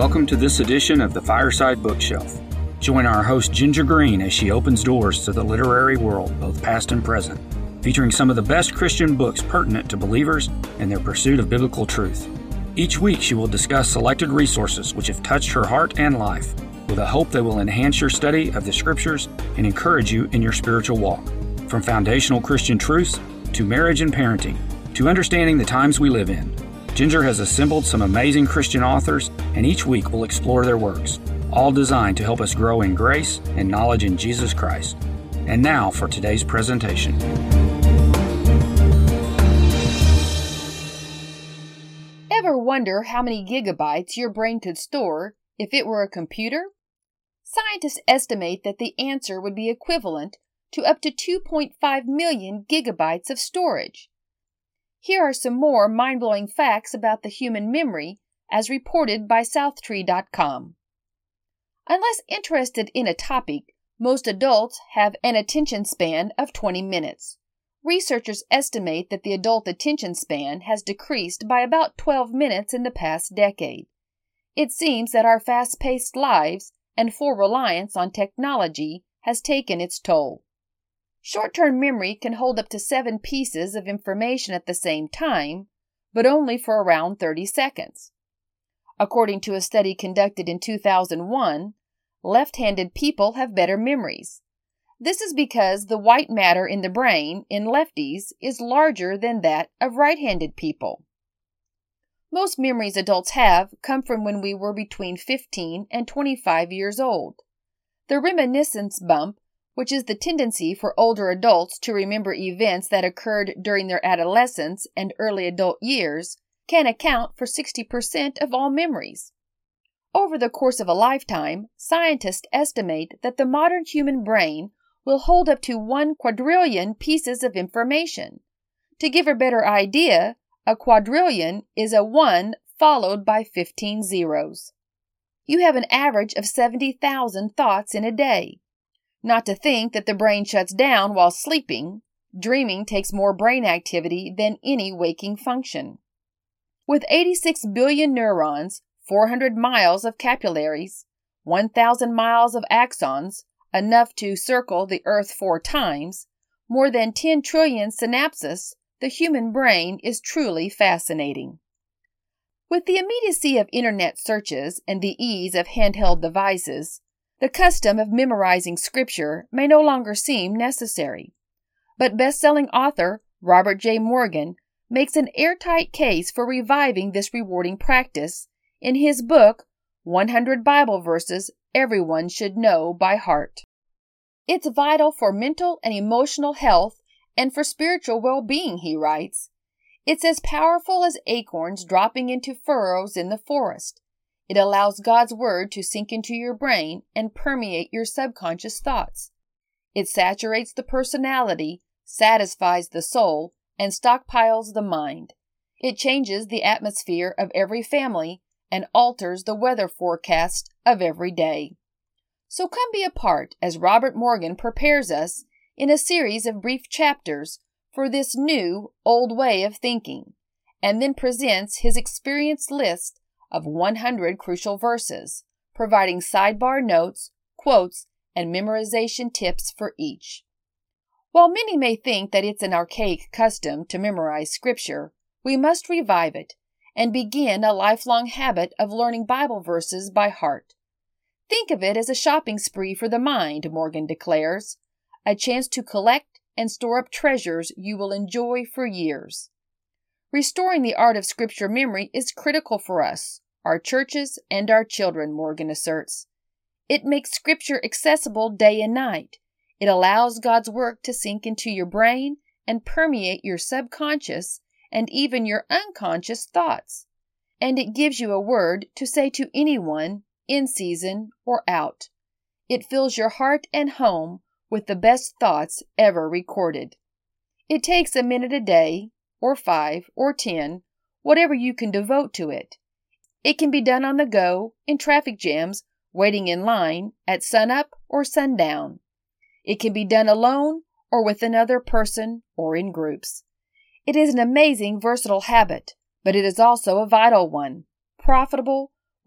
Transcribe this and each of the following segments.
welcome to this edition of the Fireside Bookshelf. Join our host Ginger Green as she opens doors to the literary world, both past and present, featuring some of the best Christian books pertinent to believers and their pursuit of biblical truth. Each week she will discuss selected resources which have touched her heart and life, with a hope they will enhance your study of the Scriptures and encourage you in your spiritual walk. From foundational Christian truths to marriage and parenting, to understanding the times we live in, Ginger has assembled some amazing Christian authors, and each week we'll explore their works, all designed to help us grow in grace and knowledge in Jesus Christ. And now for today's presentation. Ever wonder how many gigabytes your brain could store if it were a computer? Scientists estimate that the answer would be equivalent to up to 2.5 million gigabytes of storage. Here are some more mind-blowing facts about the human memory as reported by Southtree.com. Unless interested in a topic, most adults have an attention span of 20 minutes. Researchers estimate that the adult attention span has decreased by about 12 minutes in the past decade. It seems that our fast-paced lives and full reliance on technology has taken its toll. Short-term memory can hold up to 7 pieces of information at the same time, but only for around 30 seconds. According to a study conducted in 2001, left-handed people have better memories. This is because the white matter in the brain in lefties is larger than that of right-handed people. Most memories adults have come from when we were between 15 and 25 years old. The reminiscence bump, which is the tendency for older adults to remember events that occurred during their adolescence and early adult years, can account for 60% of all memories. Over the course of a lifetime, scientists estimate that the modern human brain will hold up to 1 quadrillion pieces of information. To give a better idea, a quadrillion is a 1 followed by 15 zeros. You have an average of 70,000 thoughts in a day. Not to think that the brain shuts down while sleeping. Dreaming takes more brain activity than any waking function. With 86 billion neurons, 400 miles of capillaries, 1,000 miles of axons, enough to circle the Earth 4 times, more than 10 trillion synapses, the human brain is truly fascinating. With the immediacy of internet searches and the ease of handheld devices, the custom of memorizing Scripture may no longer seem necessary. But best-selling author Robert J. Morgan makes an airtight case for reviving this rewarding practice in his book, 100 Bible Verses Everyone Should Know by Heart. It's vital for mental and emotional health and for spiritual well-being, he writes. It's as powerful as acorns dropping into furrows in the forest. It allows God's Word to sink into your brain and permeate your subconscious thoughts. It saturates the personality, satisfies the soul, and stockpiles the mind. It changes the atmosphere of every family and alters the weather forecast of every day. So come be a part as Robert Morgan prepares us in a series of brief chapters for this new, old way of thinking, and then presents his experienced list of 100 crucial verses, providing sidebar notes, quotes, and memorization tips for each. While many may think that it's an archaic custom to memorize Scripture, we must revive it and begin a lifelong habit of learning Bible verses by heart. Think of it as a shopping spree for the mind, Morgan declares, a chance to collect and store up treasures you will enjoy for years. Restoring the art of Scripture memory is critical for us, our churches, and our children, Morgan asserts. It makes Scripture accessible day and night. It allows God's work to sink into your brain and permeate your subconscious and even your unconscious thoughts. And it gives you a word to say to anyone, in season or out. It fills your heart and home with the best thoughts ever recorded. It takes a minute a day, or 5, or 10, whatever you can devote to it. It can be done on the go, in traffic jams, waiting in line, at sunup or sundown. It can be done alone or with another person or in groups. It is an amazing, versatile habit, but it is also a vital one, profitable,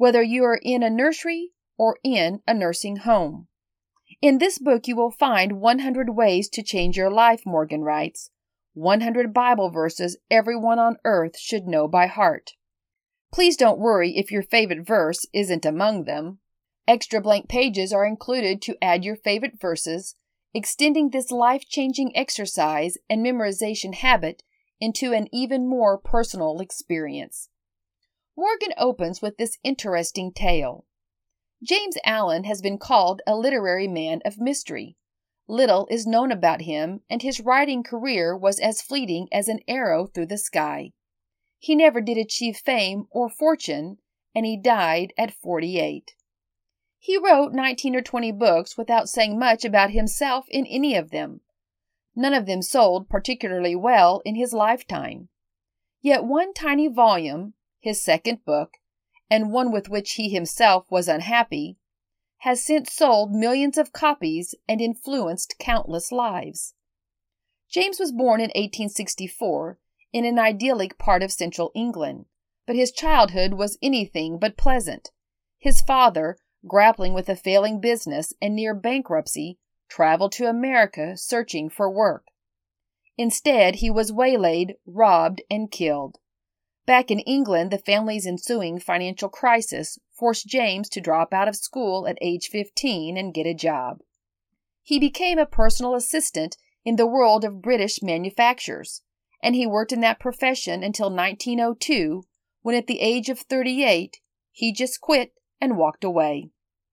whether you are in a nursery or in a nursing home. In this book you will find 100 ways to change your life, Morgan writes, 100 Bible verses everyone on earth should know by heart. Please don't worry if your favorite verse isn't among them. Extra blank pages are included to add your favorite verses, extending this life-changing exercise and memorization habit into an even more personal experience. Morgan opens with this interesting tale. James Allen has been called a literary man of mystery. Little is known about him, and his writing career was as fleeting as an arrow through the sky. He never did achieve fame or fortune, and he died at 48. He wrote 19 or 20 books without saying much about himself in any of them. None of them sold particularly well in his lifetime. Yet one tiny volume, his second book, and one with which he himself was unhappy, has since sold millions of copies and influenced countless lives. James was born in 1864 in an idyllic part of central England, but his childhood was anything but pleasant. His father, grappling with a failing business and near bankruptcy, traveled to America searching for work. Instead, he was waylaid, robbed, and killed. Back in England, the family's ensuing financial crisis forced James to drop out of school at age 15 and get a job. He became a personal assistant in the world of British manufacturers, and he worked in that profession until 1902, when at the age of 38, he just quit and walked away.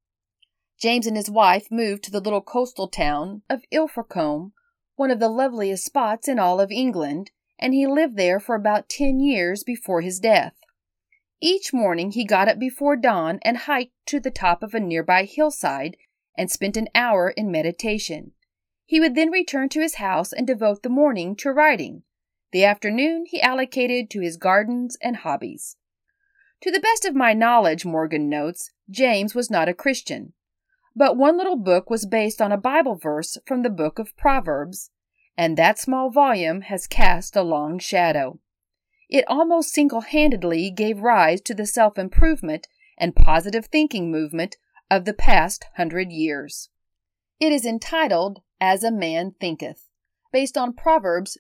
James and his wife moved to the little coastal town of Ilfracombe, one of the loveliest spots in all of England, and he lived there for about 10 years before his death. Each morning he got up before dawn and hiked to the top of a nearby hillside and spent an hour in meditation. He would then return to his house and devote the morning to writing. The afternoon he allocated to his gardens and hobbies. To the best of my knowledge, Morgan notes, James was not a Christian. But one little book was based on a Bible verse from the book of Proverbs, and that small volume has cast a long shadow. It almost single-handedly gave rise to the self-improvement and positive thinking movement of the past 100 years. It is entitled As a Man Thinketh, based on Proverbs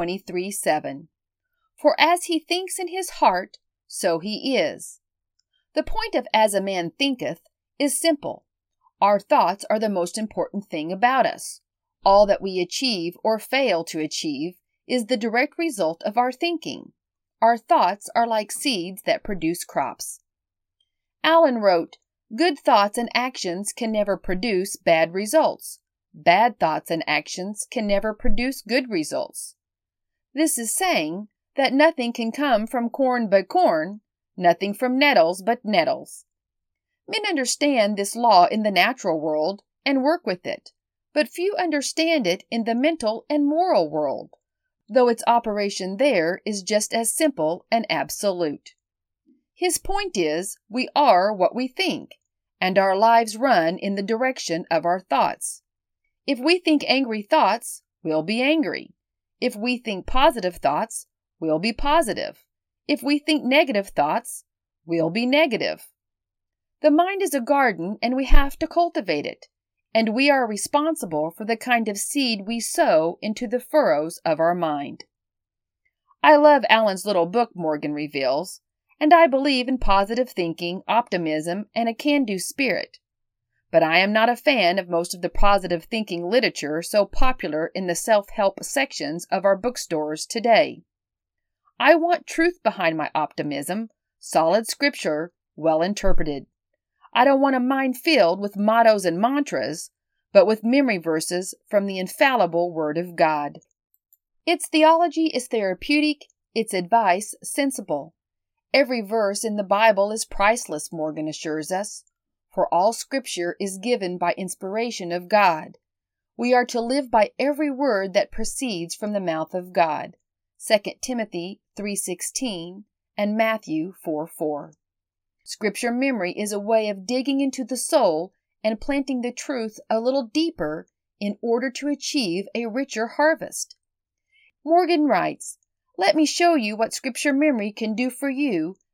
23:7. For as he thinks in his heart, so he is. The point of As a Man Thinketh is simple. Our thoughts are the most important thing about us. All that we achieve or fail to achieve is the direct result of our thinking. Our thoughts are like seeds that produce crops. Allen wrote, "Good thoughts and actions can never produce bad results. Bad thoughts and actions can never produce good results." This is saying that nothing can come from corn but corn, nothing from nettles but nettles. Men understand this law in the natural world and work with it, but few understand it in the mental and moral world, though its operation there is just as simple and absolute. His point is, we are what we think, and our lives run in the direction of our thoughts. If we think angry thoughts, we'll be angry. If we think positive thoughts, we'll be positive. If we think negative thoughts, we'll be negative. The mind is a garden, and we have to cultivate it, and we are responsible for the kind of seed we sow into the furrows of our mind. I love Allen's little book, Morgan reveals, and I believe in positive thinking, optimism, and a can-do spirit. But I am not a fan of most of the positive thinking literature so popular in the self-help sections of our bookstores today. I want truth behind my optimism, solid scripture, well interpreted. I don't want a mind filled with mottos and mantras, but with memory verses from the infallible Word of God. Its theology is therapeutic, its advice sensible. Every verse in the Bible is priceless, Morgan assures us, for all Scripture is given by inspiration of God. We are to live by every word that proceeds from the mouth of God, 2 Timothy 3:16 and Matthew 4:4. Scripture memory is a way of digging into the soul and planting the truth a little deeper in order to achieve a richer harvest. Morgan writes, "Let me show you what Scripture memory can do for you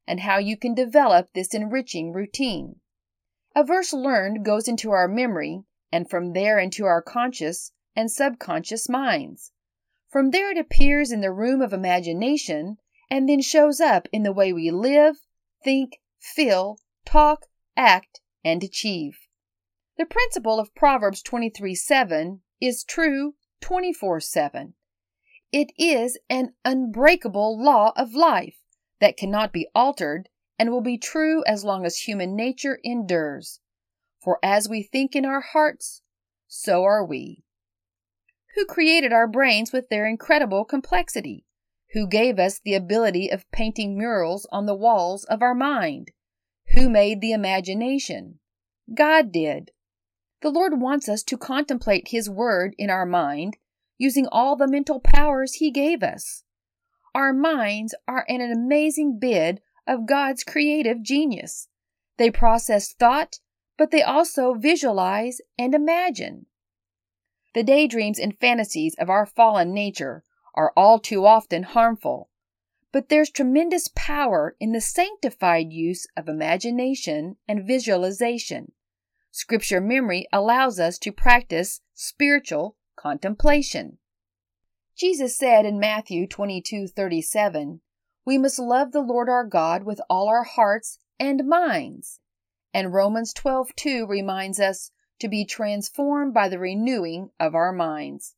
and how you can develop this enriching routine. A verse learned goes into our memory, and from there into our conscious and subconscious minds. From there it appears in the room of imagination, and then shows up in the way we live, think, feel, talk, act, and achieve. The principle of Proverbs 23:7 is true 24/7. It is an unbreakable law of life that cannot be altered and will be true as long as human nature endures. For as we think in our hearts, so are we. Who created our brains with their incredible complexity? Who gave us the ability of painting murals on the walls of our mind? Who made the imagination? God did. The Lord wants us to contemplate His Word in our mind, using all the mental powers He gave us. Our minds are an amazing bit of God's creative genius. They process thought, but they also visualize and imagine. The daydreams and fantasies of our fallen nature are all too often harmful, but there's tremendous power in the sanctified use of imagination and visualization. Scripture memory allows us to practice spiritual contemplation. Jesus said in Matthew 22:37, "We must love the Lord our God with all our hearts and minds." And Romans 12:2 reminds us to be transformed by the renewing of our minds.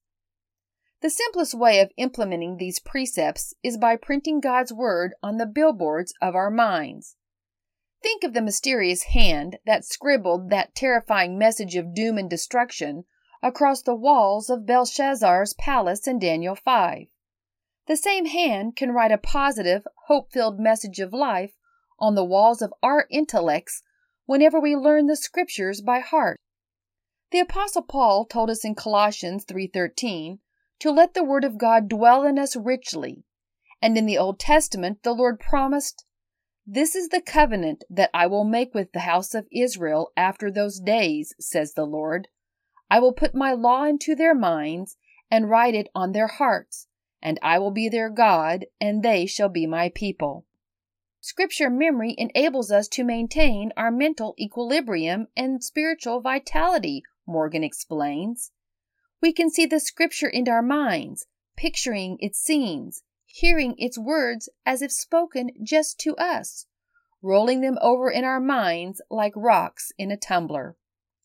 The simplest way of implementing these precepts is by printing God's Word on the billboards of our minds. Think of the mysterious hand that scribbled that terrifying message of doom and destruction across the walls of Belshazzar's palace in Daniel 5. The same hand can write a positive, hope-filled message of life on the walls of our intellects whenever we learn the Scriptures by heart. The Apostle Paul told us in Colossians 3:13 to let the Word of God dwell in us richly, and in the Old Testament the Lord promised, "This is the covenant that I will make with the house of Israel after those days, says the Lord. I will put my law into their minds and write it on their hearts, and I will be their God, and they shall be my people." Scripture memory enables us to maintain our mental equilibrium and spiritual vitality, Morgan explains. We can see the Scripture in our minds, picturing its scenes, hearing its words as if spoken just to us, rolling them over in our minds like rocks in a tumbler.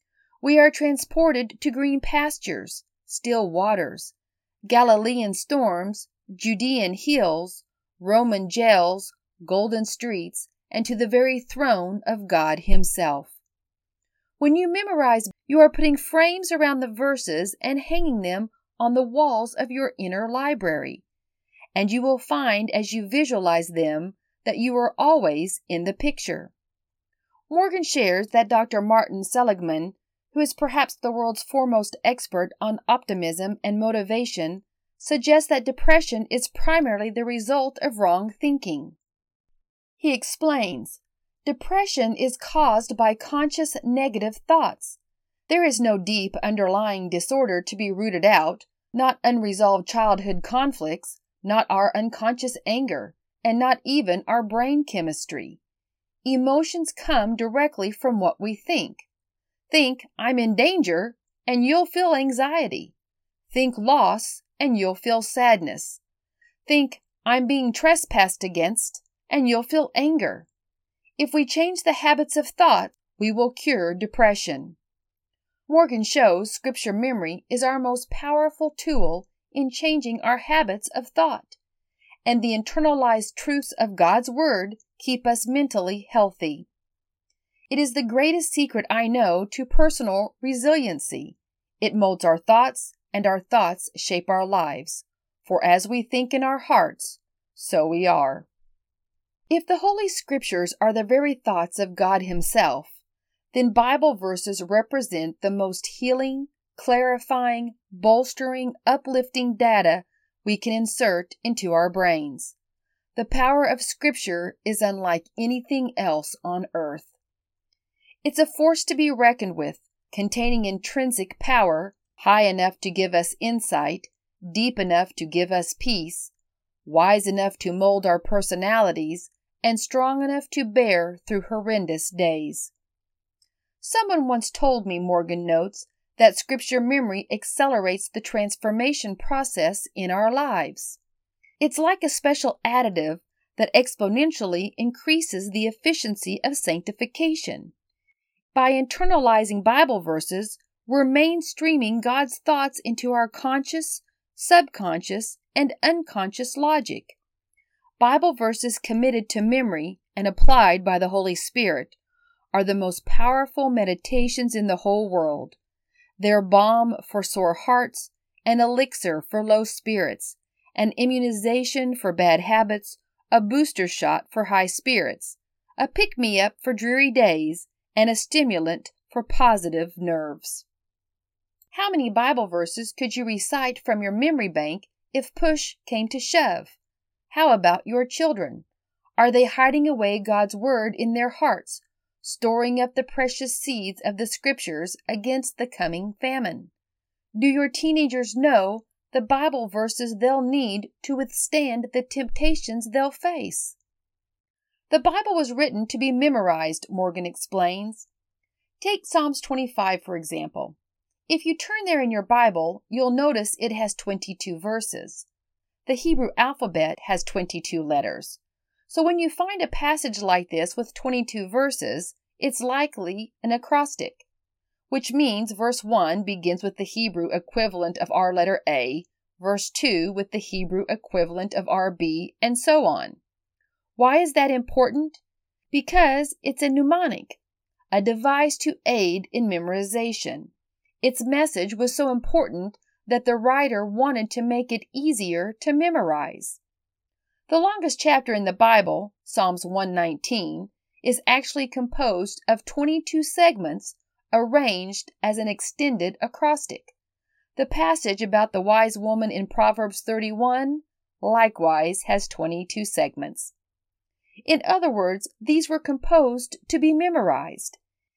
We are transported to green pastures, still waters, Galilean storms, Judean hills, Roman jails, golden streets, and to the very throne of God Himself. When you memorize, you are putting frames around the verses and hanging them on the walls of your inner library, and you will find as you visualize them that you are always in the picture. Morgan shares that Dr. Martin Seligman, who is perhaps the world's foremost expert on optimism and motivation, suggests that depression is primarily the result of wrong thinking. He explains, depression is caused by conscious negative thoughts. There is no deep underlying disorder to be rooted out, not unresolved childhood conflicts, not our unconscious anger, and not even our brain chemistry. Emotions come directly from what we think. Think, "I'm in danger," and you'll feel anxiety. Think loss, and you'll feel sadness. Think, "I'm being trespassed against," and you'll feel anger. If we change the habits of thought, we will cure depression. Morgan shows Scripture memory is our most powerful tool in changing our habits of thought, and the internalized truths of God's Word keep us mentally healthy. It is the greatest secret I know to personal resiliency. It molds our thoughts, and our thoughts shape our lives. For as we think in our hearts, so we are. If the Holy Scriptures are the very thoughts of God Himself, then Bible verses represent the most healing, clarifying, bolstering, uplifting data we can insert into our brains. The power of Scripture is unlike anything else on earth. It's a force to be reckoned with, containing intrinsic power, high enough to give us insight, deep enough to give us peace, wise enough to mold our personalities, and strong enough to bear through horrendous days. Someone once told me, Morgan notes, that Scripture memory accelerates the transformation process in our lives. It's like a special additive that exponentially increases the efficiency of sanctification. By internalizing Bible verses, we're mainstreaming God's thoughts into our conscious, subconscious, and unconscious logic. Bible verses committed to memory and applied by the Holy Spirit are the most powerful meditations in the whole world. They're balm for sore hearts, an elixir for low spirits, an immunization for bad habits, a booster shot for high spirits, a pick-me-up for dreary days, and a stimulant for positive nerves. How many Bible verses could you recite from your memory bank if push came to shove? How about your children? Are they hiding away God's Word in their hearts, storing up the precious seeds of the Scriptures against the coming famine? Do your teenagers know the Bible verses they'll need to withstand the temptations they'll face? The Bible was written to be memorized, Morgan explains. Take Psalms 25, for example. If you turn there in your Bible, you'll notice it has 22 verses. The Hebrew alphabet has 22 letters. So when you find a passage like this with 22 verses, it's likely an acrostic, which means verse 1 begins with the Hebrew equivalent of our letter A, verse 2 with the Hebrew equivalent of our B, and so on. Why is that important? Because it's a mnemonic, a device to aid in memorization. Its message was so important that the writer wanted to make it easier to memorize. The longest chapter in the Bible, Psalms 119, is actually composed of 22 segments arranged as an extended acrostic. The passage about the wise woman in Proverbs 31 likewise has 22 segments. In other words, these were composed to be memorized.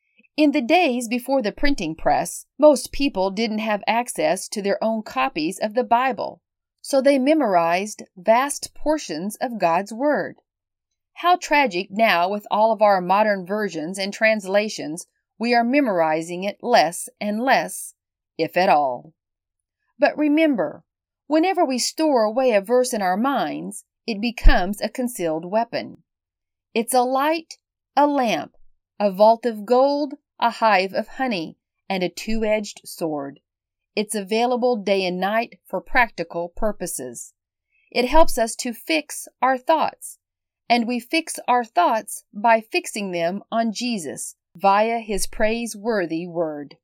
In the days before the printing press, most people didn't have access to their own copies of the Bible, so they memorized vast portions of God's Word. How tragic now, with all of our modern versions and translations, we are memorizing it less and less, if at all. But remember, whenever we store away a verse in our minds, it becomes a concealed weapon. It's a light, a lamp, a vault of gold, a hive of honey, and a two-edged sword. It's available day and night for practical purposes. It helps us to fix our thoughts, and we fix our thoughts by fixing them on Jesus via His praiseworthy Word.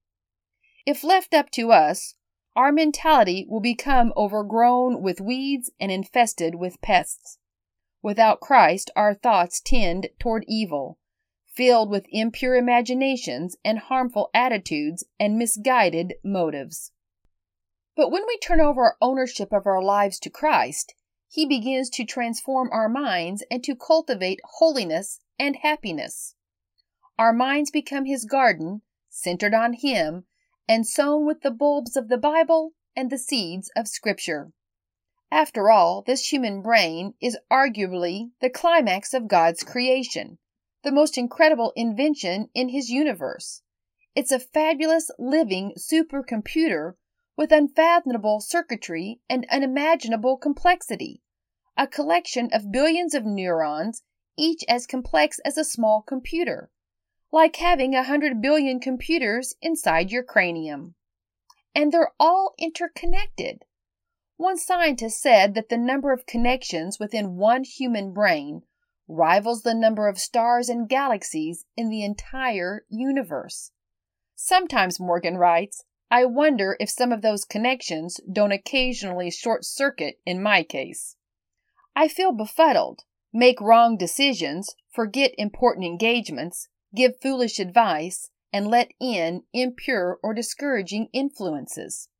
If left up to us, our mentality will become overgrown with weeds and infested with pests. Without Christ, our thoughts tend toward evil, filled with impure imaginations and harmful attitudes and misguided motives. But when we turn over ownership of our lives to Christ, He begins to transform our minds and to cultivate holiness and happiness. Our minds become His garden, centered on Him, and sown with the bulbs of the Bible and the seeds of Scripture. After all, this human brain is arguably the climax of God's creation, the most incredible invention in His universe. It's a fabulous living supercomputer with unfathomable circuitry and unimaginable complexity, a collection of billions of neurons, each as complex as a small computer, like having 100 billion computers inside your cranium. And they're all interconnected. One scientist said that the number of connections within one human brain rivals the number of stars and galaxies in the entire universe. Sometimes, Morgan writes, I wonder if some of those connections don't occasionally short-circuit in my case. I feel befuddled, make wrong decisions, forget important engagements, give foolish advice, and let in impure or discouraging influences.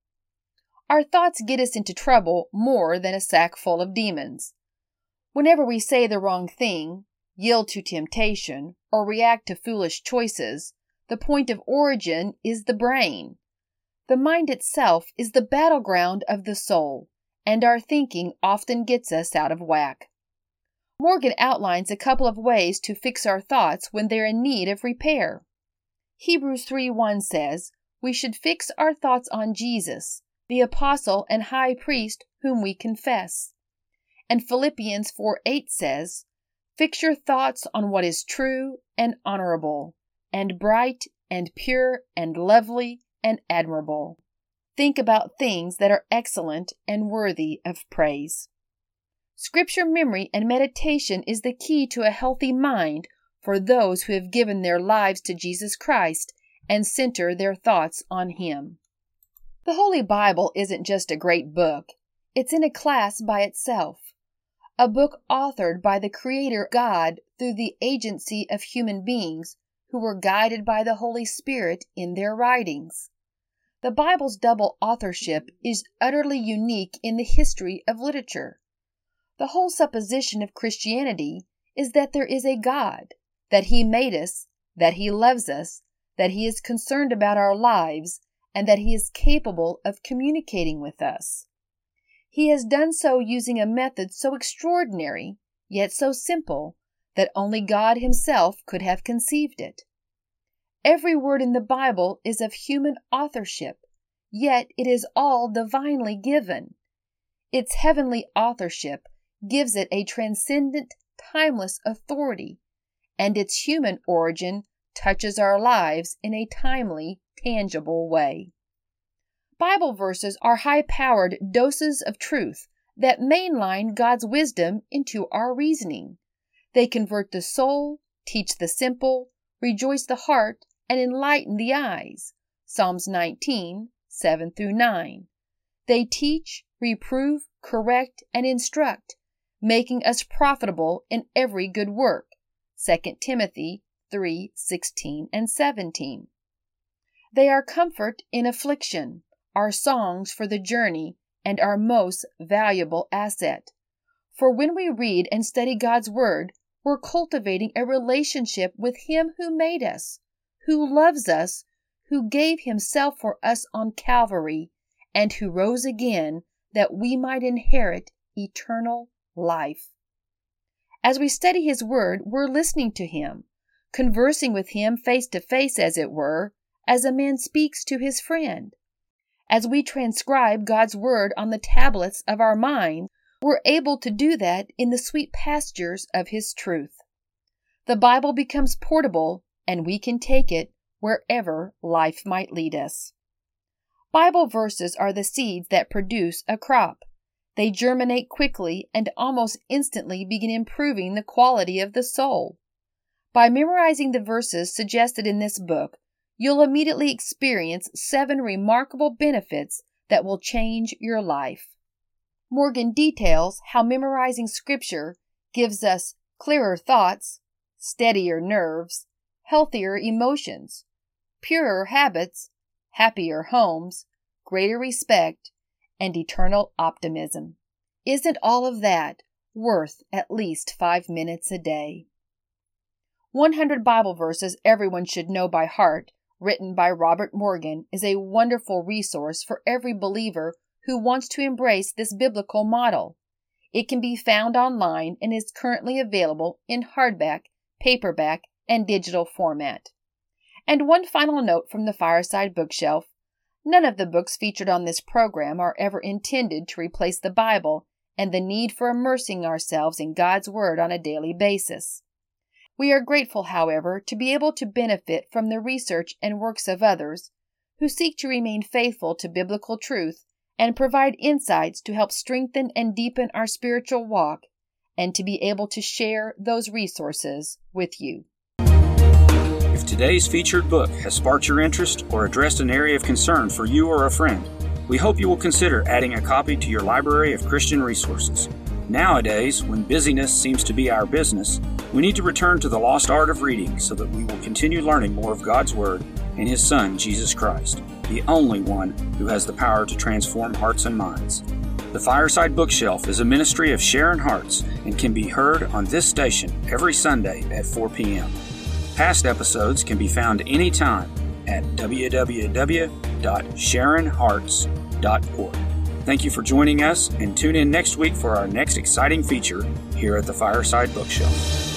Our thoughts get us into trouble more than a sack full of demons. Whenever we say the wrong thing, yield to temptation, or react to foolish choices, the point of origin is the brain. The mind itself is the battleground of the soul, and our thinking often gets us out of whack. Morgan outlines a couple of ways to fix our thoughts when they're in need of repair. Hebrews 3:1 says, we should fix our thoughts on Jesus, the apostle and high priest whom we confess. And Philippians 4:8 says, fix your thoughts on what is true and honorable, and bright and pure and lovely and admirable. Think about things that are excellent and worthy of praise. Scripture memory and meditation is the key to a healthy mind for those who have given their lives to Jesus Christ and center their thoughts on Him. The Holy Bible isn't just a great book. It's in a class by itself. A book authored by the Creator God through the agency of human beings who were guided by the Holy Spirit in their writings. The Bible's double authorship is utterly unique in the history of literature. The whole supposition of Christianity is that there is a God, that He made us, that He loves us, that He is concerned about our lives, and that He is capable of communicating with us. He has done so using a method so extraordinary, yet so simple, that only God Himself could have conceived it. Every word in the Bible is of human authorship, yet it is all divinely given. Its heavenly authorship gives it a transcendent, timeless authority, and its human origin touches our lives in a timely, tangible way. Bible verses are high-powered doses of truth that mainline God's wisdom into our reasoning. They convert the soul, teach the simple, rejoice the heart, and enlighten the eyes. Psalms 19, 7-9. They teach, reprove, correct, and instruct, making us profitable in every good work. 2 Timothy 3:16 and 17. They are comfort in affliction, our songs for the journey, and our most valuable asset. For when we read and study God's Word, we're cultivating a relationship with Him who made us, who loves us, who gave Himself for us on Calvary, and who rose again that we might inherit eternal life. As we study His Word, we're listening to Him, conversing with Him face to face, as it were, as a man speaks to his friend. As we transcribe God's Word on the tablets of our mind, we're able to do that in the sweet pastures of His truth. The Bible becomes portable, and we can take it wherever life might lead us. Bible verses are the seeds that produce a crop. They germinate quickly and almost instantly begin improving the quality of the soul. By memorizing the verses suggested in this book, you'll immediately experience 7 remarkable benefits that will change your life. Morgan details how memorizing Scripture gives us clearer thoughts, steadier nerves, healthier emotions, purer habits, happier homes, greater respect, and eternal optimism. Isn't all of that worth at least 5 minutes a day? 100 Bible Verses Everyone Should Know by Heart, written by Robert Morgan, is a wonderful resource for every believer who wants to embrace this biblical model. It can be found online and is currently available in hardback, paperback, and digital format. And one final note from the Fireside Bookshelf. None of the books featured on this program are ever intended to replace the Bible and the need for immersing ourselves in God's Word on a daily basis. We are grateful, however, to be able to benefit from the research and works of others who seek to remain faithful to biblical truth and provide insights to help strengthen and deepen our spiritual walk, and to be able to share those resources with you. If today's featured book has sparked your interest or addressed an area of concern for you or a friend, we hope you will consider adding a copy to your library of Christian resources. Nowadays, when busyness seems to be our business, we need to return to the lost art of reading so that we will continue learning more of God's Word and His Son, Jesus Christ, the only one who has the power to transform hearts and minds. The Fireside Bookshelf is a ministry of Sharon Hearts and can be heard on this station every Sunday at 4 p.m. Past episodes can be found anytime at www.sharonhearts.org. Thank you for joining us, and tune in next week for our next exciting feature, here at the Fireside Bookshelf.